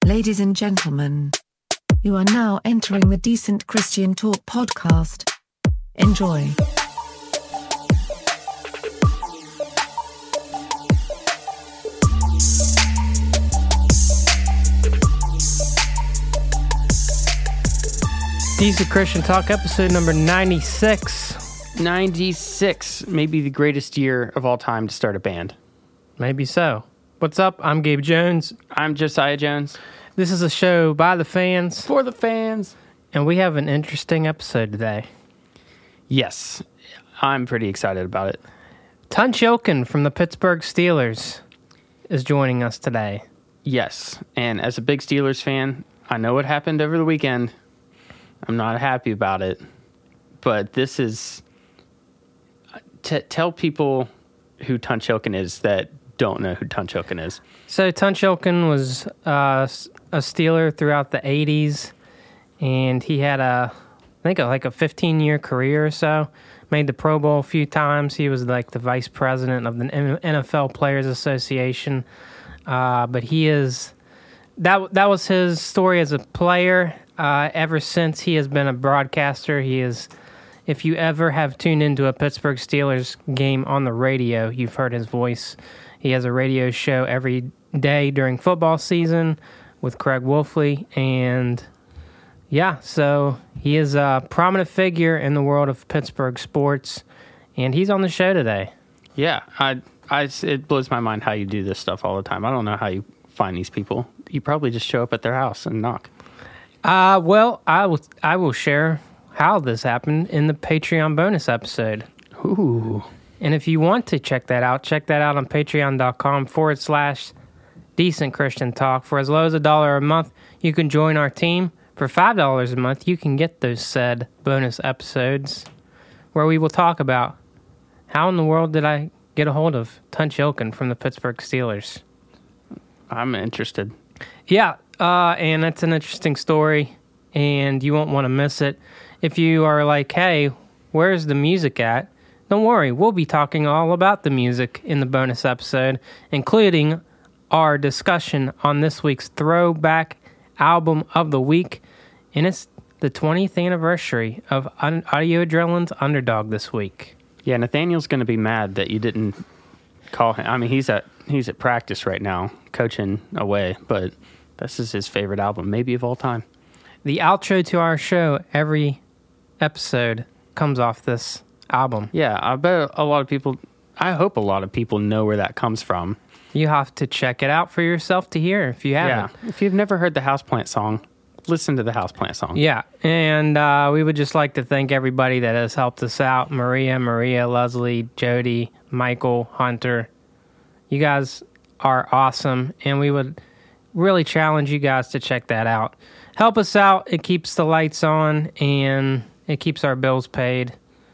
Ladies and gentlemen, you are now entering the Decent Christian Talk podcast. Enjoy. Decent Christian Talk, episode number 96. 96, maybe the greatest year of all time to start a band. Maybe so. What's up? I'm Gabe Jones. I'm Josiah Jones. This is a show by the fans. For the fans. And we have an interesting episode today. Yes, I'm pretty excited about it. Tunch Ilkin from the Pittsburgh Steelers is joining us today. Yes, and as a big Steelers fan, I know what happened over the weekend. I'm not happy about it, but this is... tell people who Tunch Ilkin is that don't know who Tunch Ilkin is. So Tunch Ilkin was a Steeler throughout the 80s, and he had I think a 15-year career or so. Made the Pro Bowl a few times. He was like the vice president of the NFL Players Association. But he is... That was his story as a player. Ever since he has been a broadcaster, he is... If you ever have tuned into a Pittsburgh Steelers game on the radio, you've heard his voice. He has a radio show every day during football season with Craig Wolfley. And yeah, so he is a prominent figure in the world of Pittsburgh sports. And he's on the show today. Yeah, it blows my mind how you do this stuff all the time. I don't know how you find these people. You probably just show up at their house and knock. Well, I will share how this happened in the Patreon bonus episode. Ooh. And if you want to check that out on patreon.com/Decent Christian Talk. For as low as $1 a month, you can join our team. For $5 a month, you can get those said bonus episodes where we will talk about how in the world did I get a hold of Tunch Ilkin from the Pittsburgh Steelers. I'm interested. Yeah, and it's an interesting story, and you won't want to miss it. If you are like, hey, where's the music at? Don't worry, we'll be talking all about the music in the bonus episode, including our discussion on this week's Throwback Album of the Week, and it's the 20th anniversary of Audio Adrenaline's Underdog this week. Yeah, Nathaniel's going to be mad that you didn't call him. I mean, he's at practice right now, coaching away, but this is his favorite album, maybe of all time. The outro to our show, every episode, comes off this album. Yeah, I hope a lot of people know where that comes from. You have to check it out for yourself to hear if you haven't. Yeah, if you've never heard the Houseplant song, listen to the Houseplant song. Yeah, and we would just like to thank everybody that has helped us out. Maria, Leslie, Jody, Michael, Hunter. You guys are awesome, and we would really challenge you guys to check that out. Help us out. It keeps the lights on, and it keeps our bills paid,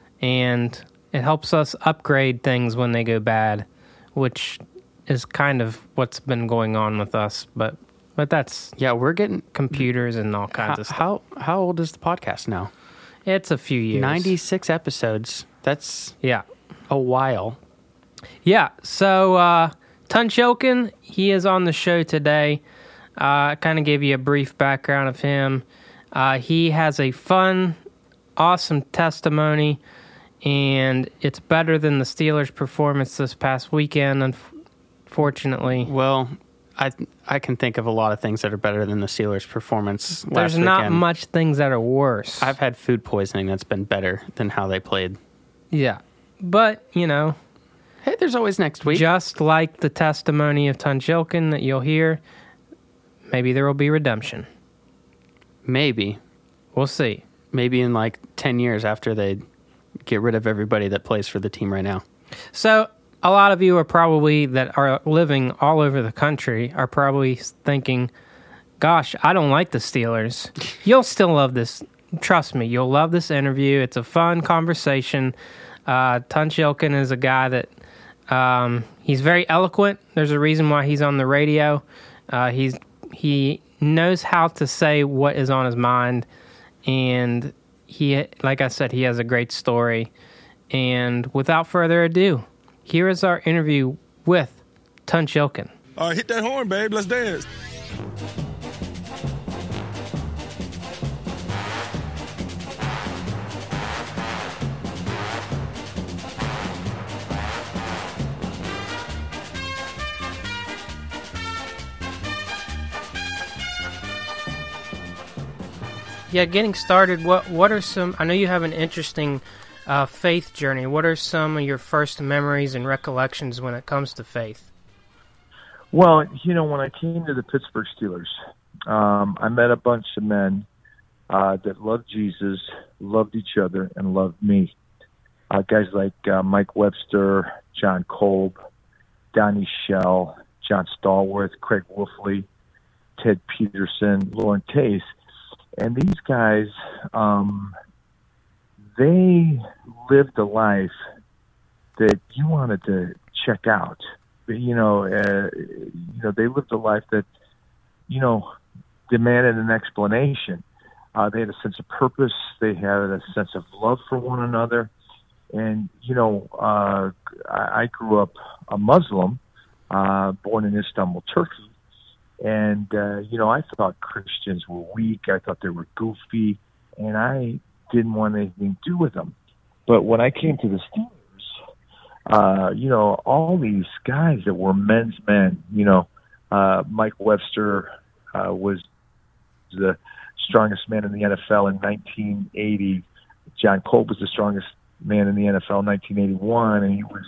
and it helps us upgrade things when they go bad, which is kind of what's been going on with us. But that's... Yeah, we're getting... computers and all kinds of stuff. How old is the podcast now? It's a few years. 96 episodes. That's a while. Yeah, so Tunch Ilkin, he is on the show today. I kind of gave you a brief background of him. He has a fun, awesome testimony, and it's better than the Steelers' performance this past weekend, unfortunately. Well, I can think of a lot of things that are better than the Steelers' performance last weekend. There's not much things that are worse. I've had food poisoning that's been better than how they played. Yeah, but, hey, there's always next week. Just like the testimony of Tunch Ilkin that you'll hear, maybe there will be redemption. Maybe. We'll see. Maybe in 10 years after they get rid of everybody that plays for the team right now. So a lot of you that are living all over the country are probably thinking, gosh, I don't like the Steelers. You'll still love this. Trust me, you'll love this interview. It's a fun conversation. Tunch Ilkin is a guy that he's very eloquent. There's a reason why he's on the radio. He knows how to say what is on his mind, and he, like I said, he has a great story. And without further ado, here is our interview with Tunch Ilkin. All right, hit that horn, babe. Let's dance. Yeah, getting started, what are some, I know you have an interesting faith journey. What are some of your first memories and recollections when it comes to faith? Well, when I came to the Pittsburgh Steelers, I met a bunch of men that loved Jesus, loved each other, and loved me. Guys like Mike Webster, John Kolb, Donnie Shell, John Stallworth, Craig Wolfley, Ted Peterson, Lauren Tace. And these guys, they lived a life that you wanted to check out. They lived a life that, demanded an explanation. They had a sense of purpose. They had a sense of love for one another. And, I grew up a Muslim, born in Istanbul, Turkey. And, I thought Christians were weak. I thought they were goofy. And I didn't want anything to do with them. But when I came to the Steelers, all these guys that were men's men, Mike Webster was the strongest man in the NFL in 1980. John Kolb was the strongest man in the NFL in 1981, and he was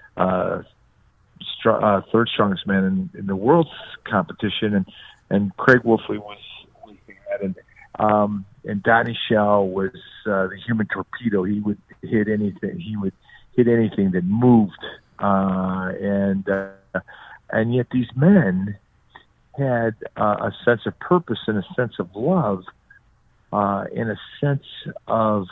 third strongest man in the world's competition. And Craig Wolfley was that, and Donnie Shell was the human torpedo. He would hit anything. He would hit anything that moved, and yet these men had a sense of purpose and a sense of love, and a sense of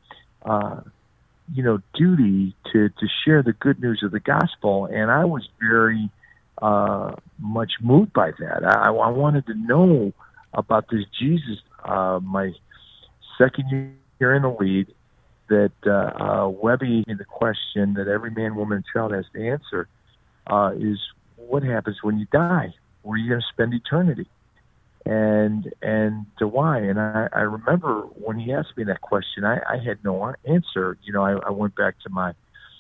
duty to share the good news of the gospel. And I was very much moved by that. I wanted to know about this Jesus. My second year in the league, that Webby, in the question that every man, woman, and child has to answer, is what happens when you die? Where are you going to spend eternity? And to why? And I remember when he asked me that question, I had no answer. I went back to my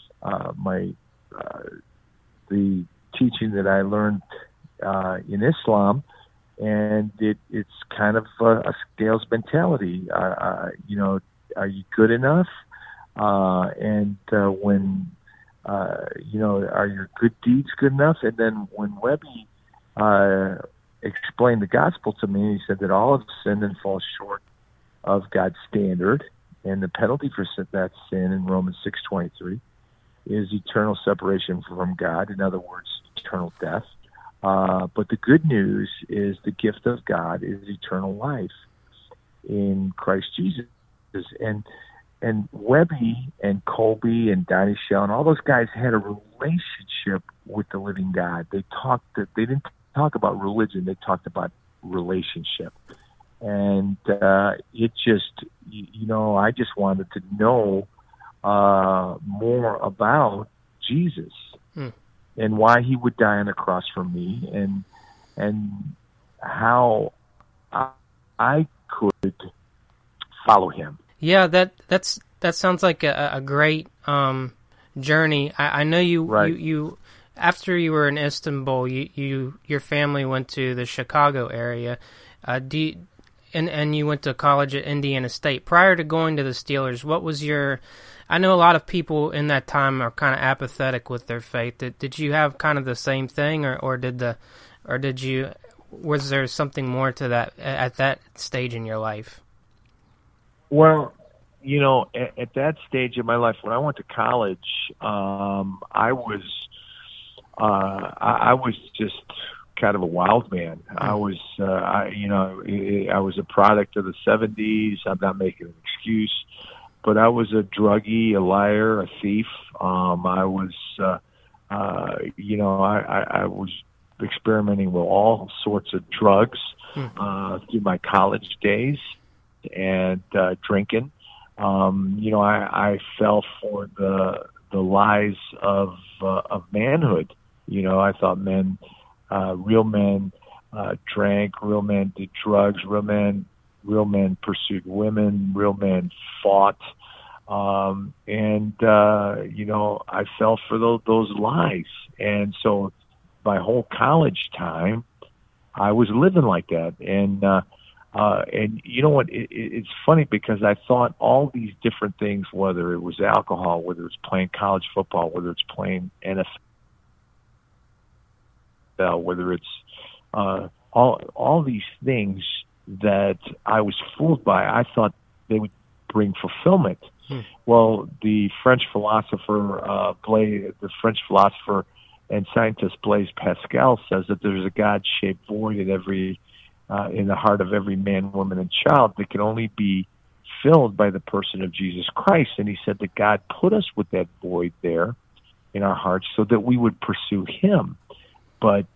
the teaching that I learned in Islam, and it's kind of a scales mentality. Are you good enough? When are your good deeds good enough? And then when Webby explained the gospel to me, he said that all have sinned and fall short of God's standard, and the penalty for that sin in Romans 6:23 is eternal separation from God. In other words, eternal death. But the good news is the gift of God is eternal life in Christ Jesus. And Webby and Colby and Donnie Shell and all those guys had a relationship with the living God. They didn't talk about religion. They talked about relationship. And it just, I just wanted to know more about Jesus and why he would die on the cross for me, and how I could follow him. Yeah, that sounds like a great journey. I know you, right. you after you were in Istanbul, your family went to the Chicago area. And you went to college at Indiana State. Prior to going to the Steelers, what was your? I know a lot of people in that time are kind of apathetic with their faith. Did you have kind of the same thing, or was there something more to that at that stage in your life? Well, at that stage in my life, when I went to college, I was just kind of a wild man. I was a product of the 70s. I'm not making an excuse, but I was a druggie, a liar, a thief. I was experimenting with all sorts of drugs through my college days, and drinking. I fell for the lies of manhood. I thought real men drank, real men did drugs, real men pursued women, real men fought, I fell for those lies. And so my whole college time, I was living like that. And And you know what? It's funny because I thought all these different things, whether it was alcohol, whether it's playing college football, whether it's playing NFL, whether it's all these things that I was fooled by, I thought they would bring fulfillment. Well, the French philosopher and scientist Blaise Pascal says that there's a God-shaped void in the heart of every man, woman, and child that can only be filled by the person of Jesus Christ. And he said that God put us with that void there in our hearts so that we would pursue him. But,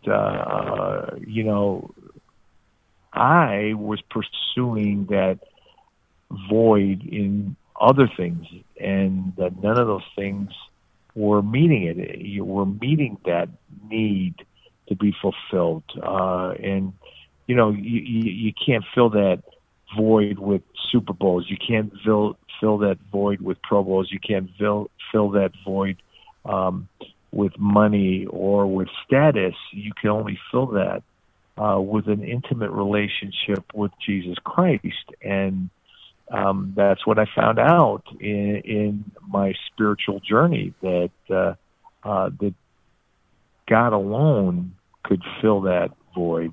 I was pursuing that void in other things, and that none of those things were meeting it. You were meeting that need to be fulfilled. And, you can't fill that void with Super Bowls. You can't fill that void with Pro Bowls. You can't fill that void with money or with status. You can only fill that with an intimate relationship with Jesus Christ. And that's what I found out in my spiritual journey, that that God alone could fill that void.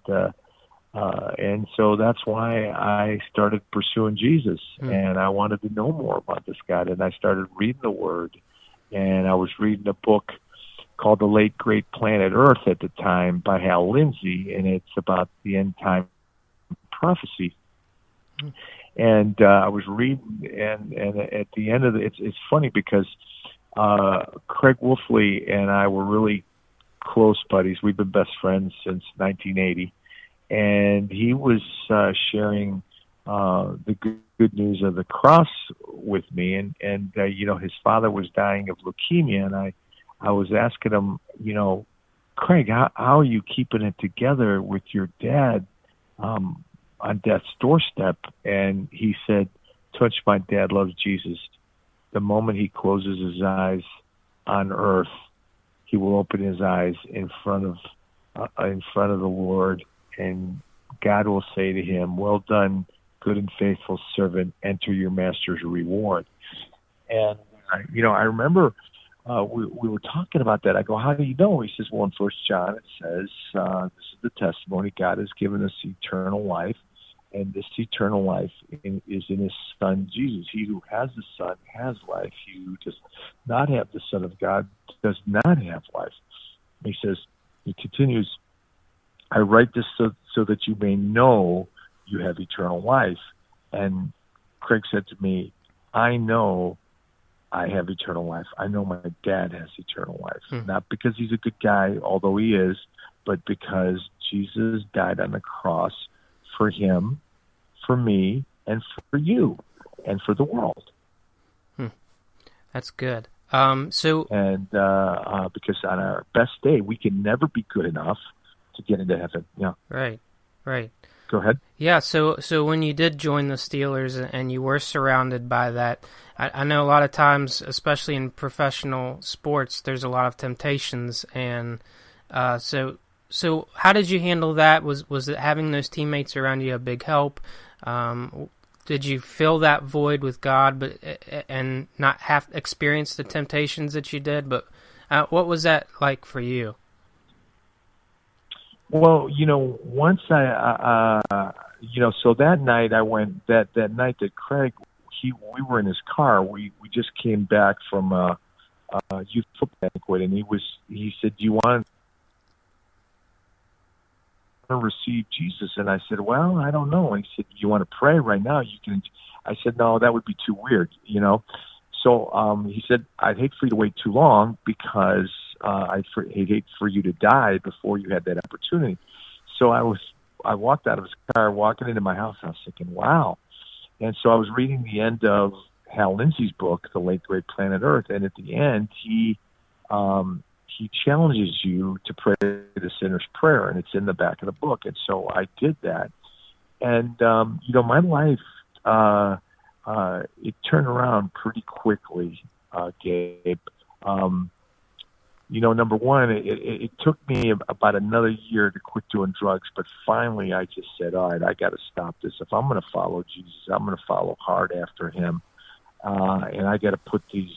And so that's why I started pursuing Jesus, and I wanted to know more about this God. And I started reading the Word, and I was reading a book called The Late Great Planet Earth at the time by Hal Lindsey, and it's about the end time prophecy. And I was reading, and at the end of it's funny because Craig Wolfley and I were really close buddies. We've been best friends since 1980. And he was sharing the good news of the cross with me, and his father was dying of leukemia, and I was asking him, Craig, how are you keeping it together with your dad on death's doorstep? And he said, Touch, my dad loves Jesus. The moment he closes his eyes on earth, he will open his eyes in front of the Lord. And God will say to him, Well done, good and faithful servant, enter your master's reward. And, I remember we were talking about that. I go, how do you know? He says, well, in 1 John it says, this is the testimony, God has given us eternal life, and this eternal life is in his Son, Jesus. He who has the Son has life. He who does not have the Son of God does not have life. He continues, I write this so that you may know you have eternal life. And Craig said to me, I know I have eternal life. I know my dad has eternal life. Not because he's a good guy, although he is, but because Jesus died on the cross for him, for me, and for you, and for the world. That's good. Because on our best day, we can never be good enough to get into heaven. Yeah. Right. Go ahead. Yeah, so when you did join the Steelers and you were surrounded by that, I know a lot of times, especially in professional sports, there's a lot of temptations, and so how did you handle that? Was it having those teammates around you a big help? Did you fill that void with God, and not have experienced the temptations that you did? But what was that like for you? Well, once so that night I went, that night that Craig, we were in his car. We just came back from a youth football banquet, and he said, do you want to receive Jesus? And I said, well, I don't know. And he said, do you want to pray right now? You can. I said, no, that would be too weird, So he said, I'd hate for you to wait too long because I'd hate for you to die before you had that opportunity. So I walked out of his car, walking into my house, and I was thinking, wow. And so I was reading the end of Hal Lindsey's book, The Late Great Planet Earth, and at the end, he challenges you to pray the sinner's prayer, and it's in the back of the book. And so I did that. And, my life, it turned around pretty quickly, Gabe. number one, it took me about another year to quit doing drugs, but finally I just said, all right, I got to stop this. If I'm going to follow Jesus, I'm going to follow hard after him, and I got to put these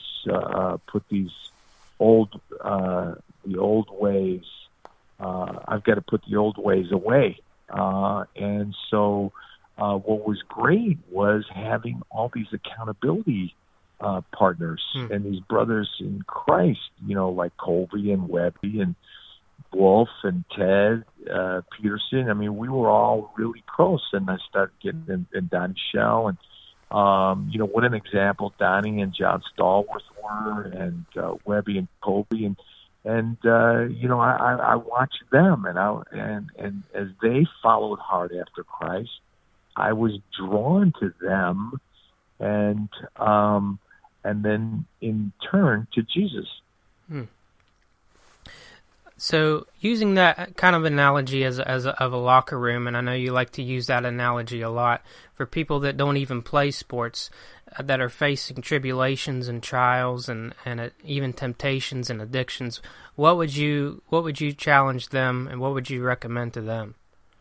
old the old ways. I've got to put the old ways away, and so what was great was having all these accountability partners and these brothers in Christ, like Colby and Webby and Wolf and Ted Peterson. I mean, we were all really close, and I started getting and Don Shell and what an example Donnie and John Stallworth were, and Webby and Colby, and I watched them, and as they followed hard after Christ, I was drawn to them, and then in turn to Jesus. So using that kind of analogy of a locker room, and I know you like to use that analogy a lot, for people that don't even play sports, that are facing tribulations and trials and even temptations and addictions, what would you challenge them, and what would you recommend to them?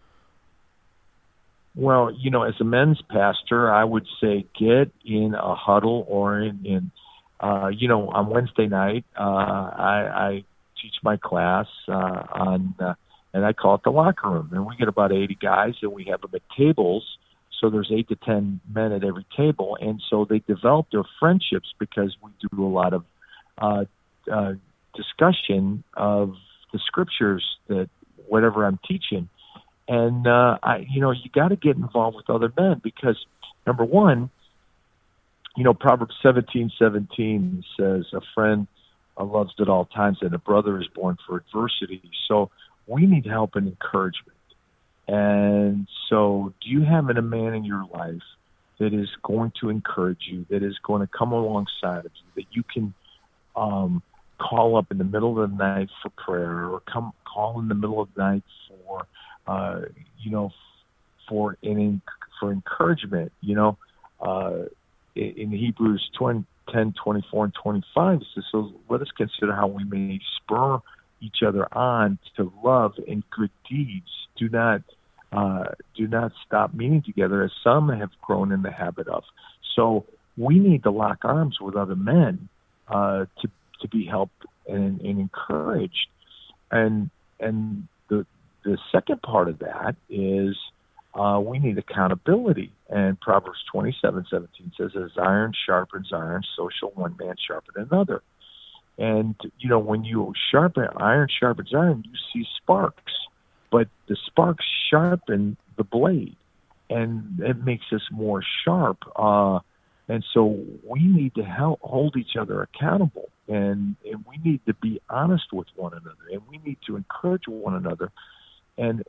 Well, as a men's pastor, I would say get in a huddle or in on Wednesday night, I teach my class and I call it the locker room. And we get about 80 guys, and we have them at tables. So there's 8 to 10 men at every table. And so they develop their friendships because we do a lot of discussion of the scriptures, that whatever I'm teaching. And, you got to get involved with other men because, number one, Proverbs 17:17 says, a friend loves at all times, and a brother is born for adversity. So we need help and encouragement. And so do you have a man in your life that is going to encourage you, that is going to come alongside of you, that you can call up in the middle of the night for prayer, or call in the middle of the night for encouragement? In Hebrews 10:24 and 25, it says, so let us consider how we may spur each other on to love and good deeds. Do not stop meeting together, as some have grown in the habit of. So we need to lock arms with other men to be helped and encouraged. And the second part of that is we need accountability. And Proverbs 27:17 says, as iron sharpens iron, so shall one man sharpen another. And, when iron sharpens iron, you see sparks. But the sparks sharpen the blade, and it makes us more sharp. And so we need to hold each other accountable, and we need to be honest with one another, and we need to encourage one another. And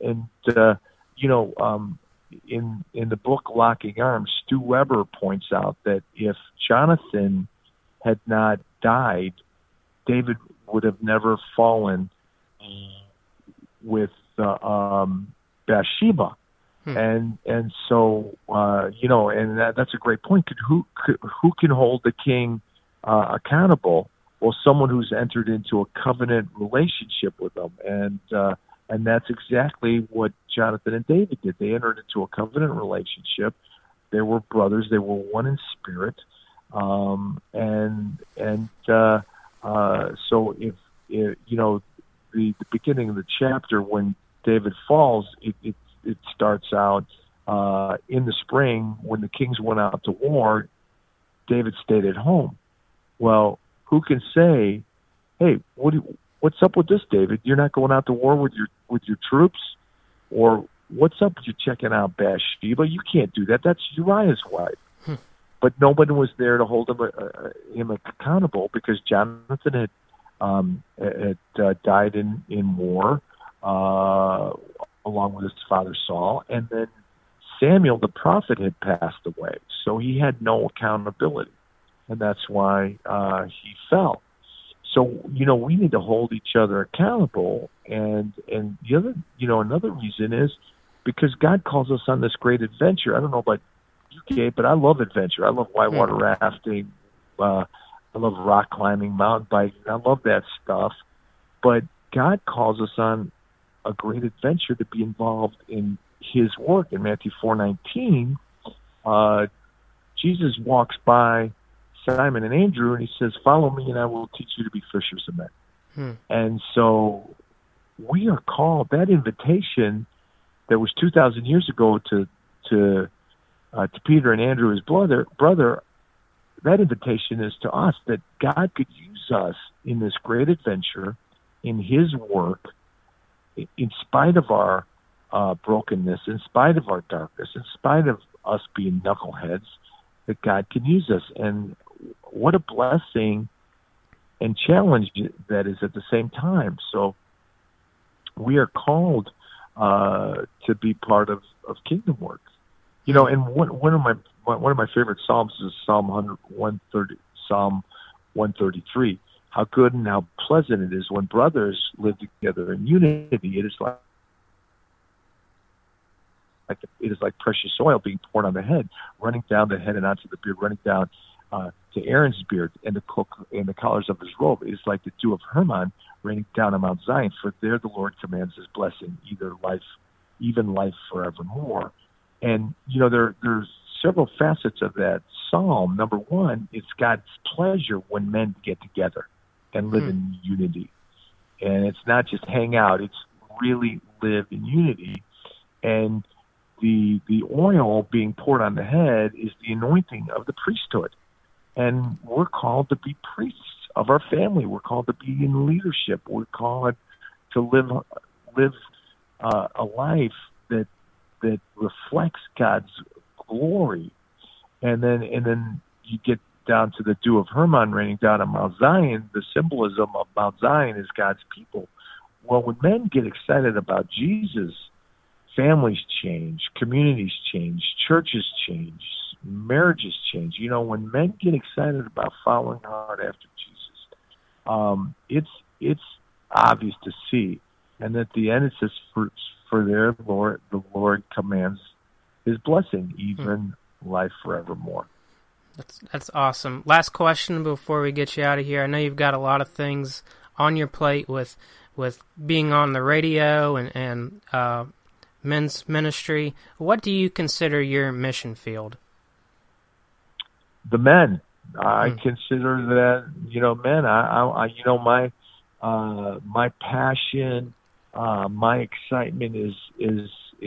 in the book Locking Arms, Stu Weber points out that if Jonathan had not died, David would have never fallen with Bathsheba. And so and that's a great point. Who can hold the king accountable? Well, someone who's entered into a covenant relationship with them, and that's exactly what Jonathan and David did. They entered into a covenant relationship. They were brothers. They were one in spirit. So if the beginning of the chapter, when David falls, it starts out in the spring when the kings went out to war. David stayed at home. Well, who can say, hey, what's up with this, David? You're not going out to war with your troops? Or what's up with you checking out Bathsheba? You can't do that. That's Uriah's wife. But nobody was there to hold him accountable, because Jonathan had died in war along with his father Saul, and then Samuel the prophet had passed away, so he had no accountability, and that's why he fell. So we need to hold each other accountable, and the other another reason is because God calls us on this great adventure. I don't know about you, Gabe, but I love adventure. I love whitewater rafting. I love rock climbing, mountain biking. I love that stuff. but God calls us on a great adventure to be involved in his work. In Matthew 4:19, Jesus walks by Simon and Andrew, and he says, "Follow me, and I will teach you to be fishers of men." And so we are called. That invitation that was 2,000 years ago to Peter and Andrew, his brother. That invitation is to us, that God could use us in this great adventure, in his work, in spite of our brokenness, in spite of our darkness, in spite of us being knuckleheads, that God can use us. And what a blessing and challenge that is at the same time. So we are called to be part of kingdom work. You know, and one of my favorite psalms is Psalm 133. How good and how pleasant it is when brothers live together in unity. It is like precious oil being poured on the head, running down the head and onto the beard, running down to Aaron's beard and the collars of his robe. It is like the dew of Hermon raining down on Mount Zion. For there the Lord commands his blessing, even life forevermore. And you know, there's several facets of that psalm. Number one, it's God's pleasure when men get together and live in unity. And it's not just hang out, it's really live in unity. And the oil being poured on the head is the anointing of the priesthood. And we're called to be priests of our family. We're called to be in leadership. We're called to live a life that reflects God's glory. And then you get down to the dew of Hermon raining down on Mount Zion. The symbolism of Mount Zion is God's people. Well, when men get excited about Jesus, families change, communities change, churches change, marriages change. You know, when men get excited about following hard after Jesus, it's obvious to see. And at the end it says, for their Lord, the Lord commands his blessing, even life forevermore. That's awesome. Last question before we get you out of here. I know you've got a lot of things on your plate with being on the radio and men's ministry. What do you consider your mission field? The men. I consider that, you know, men. I you know, my passion, my excitement is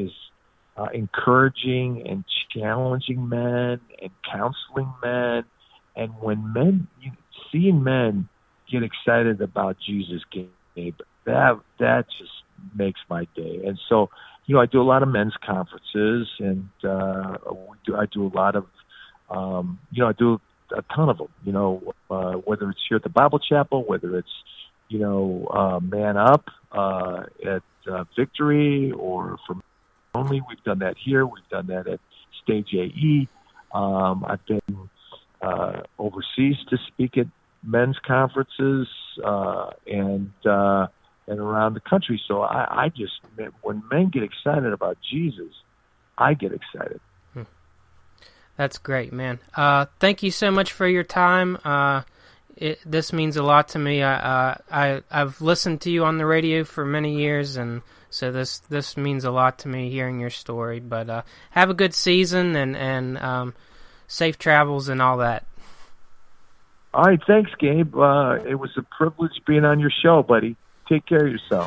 encouraging and challenging men and counseling men. And when seeing men get excited about Jesus, Gabe, that just makes my day. And so, you know, I do a lot of men's conferences, and I do a lot of, you know, I do a ton of them, you know, whether it's here at the Bible Chapel, whether it's, you know, Man Up at Victory, or from only. We've done that here. We've done that at Stage AE. I've been overseas to speak at men's conferences and around the country. So I just, when men get excited about Jesus, I get excited. That's great, man. Thank you so much for your time. This means a lot to me. I've listened to you on the radio for many years, and so this means a lot to me, hearing your story. But have a good season and safe travels and all that. All right, thanks, Gabe. It was a privilege being on your show, buddy. Take care of yourself.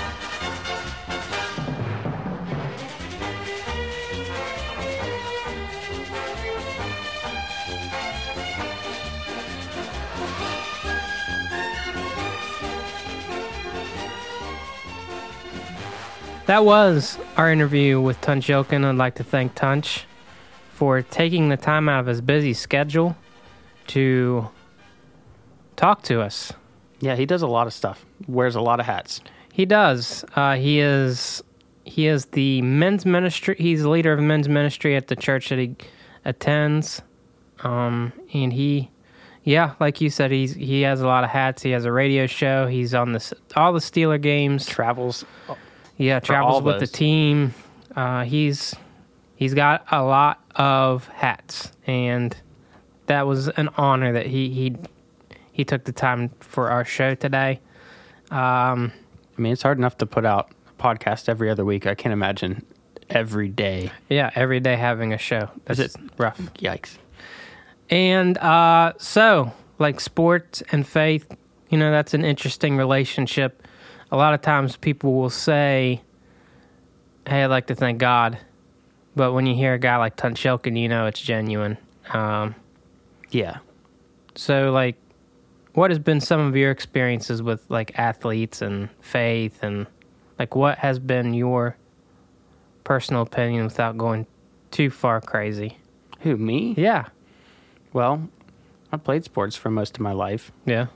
That was our interview with Tunch Ilkin. I'd like to thank Tunch for taking the time out of his busy schedule to talk to us. Yeah, he does a lot of stuff. Wears a lot of hats. He does. He is the men's ministry. He's the leader of men's ministry at the church that he attends. And he, like you said, he has a lot of hats. He has a radio show. He's on all the Steeler games. Travels with the team. He's got a lot of hats, and that was an honor that he took the time for our show today. I mean, it's hard enough to put out a podcast every other week. I can't imagine every day. Yeah, every day having a show. That's Is it rough. Yikes. And so, like sports and faith, you know, that's an interesting relationship. A lot of times people will say, hey, I'd like to thank God. But when you hear a guy like Tunch Ilkin, you know it's genuine. Yeah. So, like, what has been some of your experiences with, like, athletes and faith? And, like, what has been your personal opinion without going too far crazy? Who, me? Yeah. Well, I played sports for most of my life. Yeah.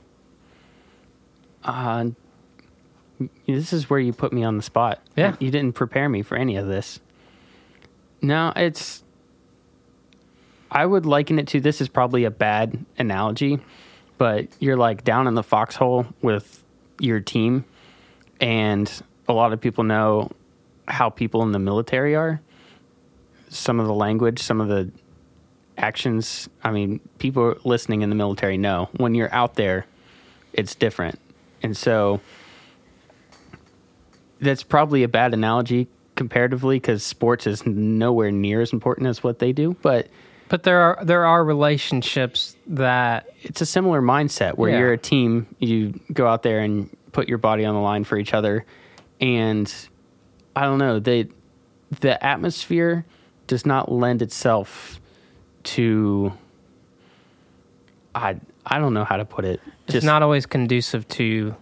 This is where you put me on the spot. Yeah. You didn't prepare me for any of this. No, I would liken it to, this is probably a bad analogy, but you're like down in the foxhole with your team, and a lot of people know how people in the military are. Some of the language, some of the actions. I mean, people listening in the military know when you're out there, it's different. And so that's probably a bad analogy comparatively, because sports is nowhere near as important as what they do. But there are relationships that it's a similar mindset where you're a team. You go out there and put your body on the line for each other. And I don't know, the atmosphere does not lend itself to, I don't know how to put it. It's not always conducive to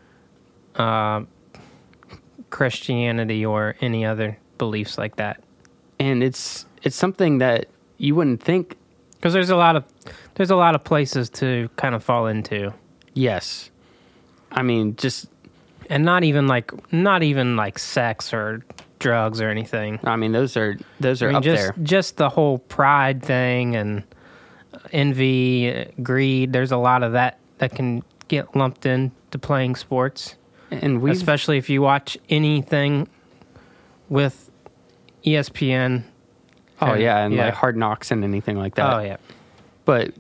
Christianity or any other beliefs like that. And it's something that you wouldn't think, because there's a lot of places to kind of fall into. Yes. I mean, and not even like sex or drugs or anything. I mean, those are up there. Just the whole pride thing and envy, greed. There's a lot of that can get lumped into playing sports. And especially if you watch anything with ESPN. Like Hard Knocks and anything like that. Oh, yeah. But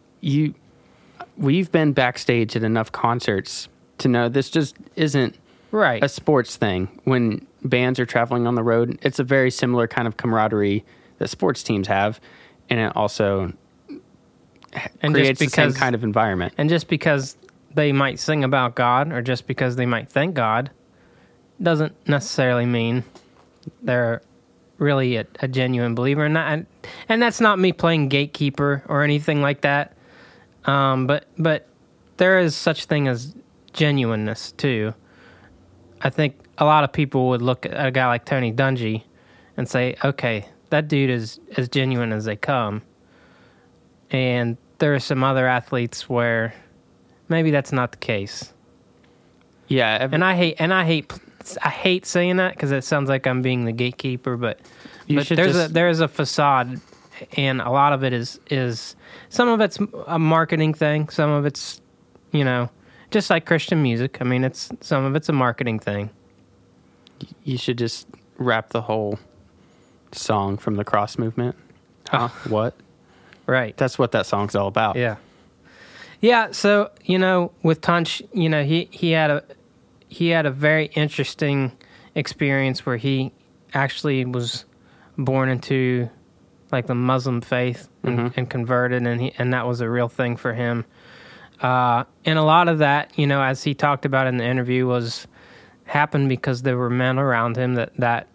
we've been backstage at enough concerts to know this just isn't right a sports thing. When bands are traveling on the road, it's a very similar kind of camaraderie that sports teams have, and it also creates the same kind of environment. And just because they might sing about God, or just because they might thank God, doesn't necessarily mean they're really a genuine believer. And that's not me playing gatekeeper or anything like that. But there is such thing as genuineness too. I think a lot of people would look at a guy like Tony Dungy and say, okay, that dude is as genuine as they come. And there are some other athletes where maybe that's not the case. Yeah, and I hate saying that because it sounds like I'm being the gatekeeper. But there's a facade, and a lot of it is some of it's a marketing thing. Some of it's, just like Christian music. I mean, some of it's a marketing thing. You should just rap the whole song from the Cross movement. Huh? What? Right. That's what that song's all about. Yeah. Yeah, so, with Tunch, he had a very interesting experience where he actually was born into like the Muslim faith and converted, and that was a real thing for him. And a lot of that, as he talked about in the interview, happened because there were men around him that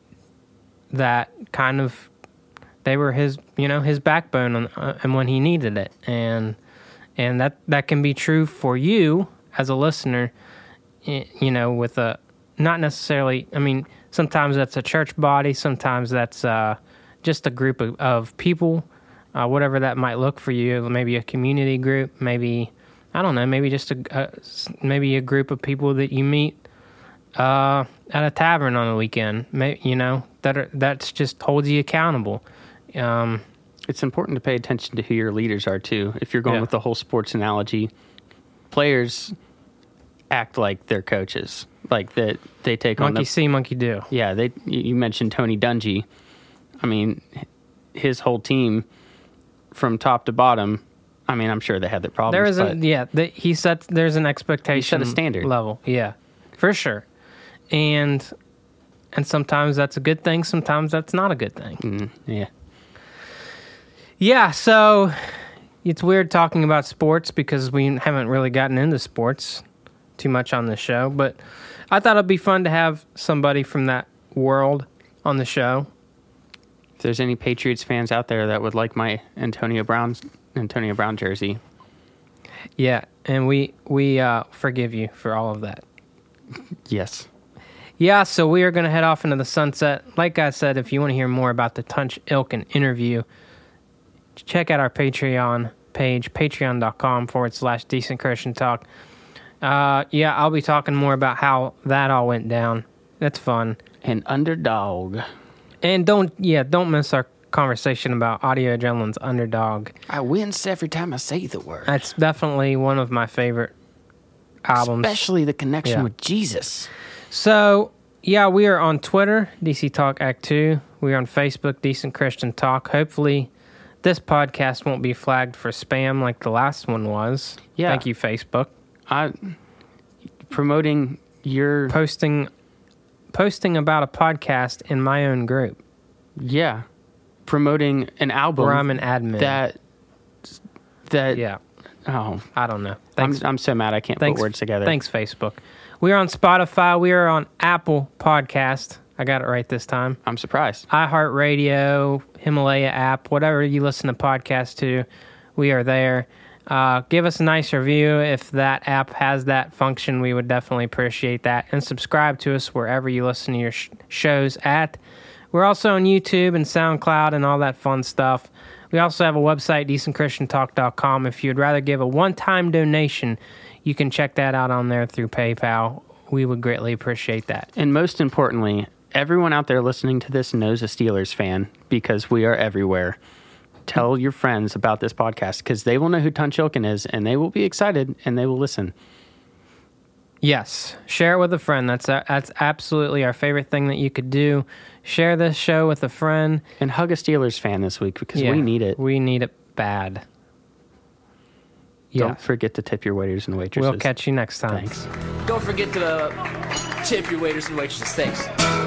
kind of, they were his backbone and when he needed it. And that can be true for you as a listener, with not necessarily, I mean, sometimes that's a church body, sometimes that's just a group of people, whatever that might look for you, maybe a community group, maybe, I don't know, maybe just maybe a group of people that you meet at a tavern on a weekend, that's just holds you accountable. It's important to pay attention to who your leaders are, too. If you're going with the whole sports analogy, players act like they're coaches. Like that they take monkey see, monkey do. Yeah, you mentioned Tony Dungy. I mean, his whole team from top to bottom, I mean, I'm sure they had their problems. There isn't. but Yeah, he set. There's an expectation. He set a standard level. Yeah, for sure. And sometimes that's a good thing. Sometimes that's not a good thing. Yeah. Yeah. So it's weird talking about sports because we haven't really gotten into sports too much on this show. But I thought it'd be fun to have somebody from that world on the show. If there's any Patriots fans out there that would like my Antonio Brown jersey, Yeah, and we forgive you for all of that. yes. Yeah, so we are going to head off into the sunset. Like I said, if you want to hear more about the Tunch Ilkin interview, check out our Patreon page, patreon.com/Decent Christian Talk. Yeah, I'll be talking more about how that all went down. That's fun. An underdog. And don't miss our conversation about Audio Adrenaline's Underdog. I wince every time I say the word. That's definitely one of my favorite albums. Especially the connection Yeah. with Jesus. So, yeah, we are on Twitter, DC Talk Act 2. We are on Facebook, Decent Christian Talk. Hopefully, this podcast won't be flagged for spam like the last one was. Yeah. Thank you, Facebook. Promoting your... Posting about a podcast in my own group. Yeah. Promoting an album... Where I'm an admin. That... Yeah. Oh. I don't know. Thanks. I'm so mad I can't put words together. Thanks, Facebook. We are on Spotify. We are on Apple Podcast. I got it right this time. I'm surprised. iHeartRadio, Himalaya app, whatever you listen to podcasts to, we are there. Give us a nice review. If that app has that function, we would definitely appreciate that. And subscribe to us wherever you listen to your shows at. We're also on YouTube and SoundCloud and all that fun stuff. We also have a website, decentchristiantalk.com. If you'd rather give a one-time donation, you can check that out on there through PayPal. We would greatly appreciate that. And most importantly, everyone out there listening to this knows a Steelers fan because we are everywhere. Tell your friends about this podcast because they will know who Tunch Ilkin is and they will be excited and they will listen. Yes. Share it with a friend. That's absolutely our favorite thing that you could do. Share this show with a friend. And hug a Steelers fan this week because we need it. We need it bad. Don't forget to tip your waiters and waitresses. We'll catch you next time. Thanks. Don't forget to tip your waiters and waitresses. Thanks.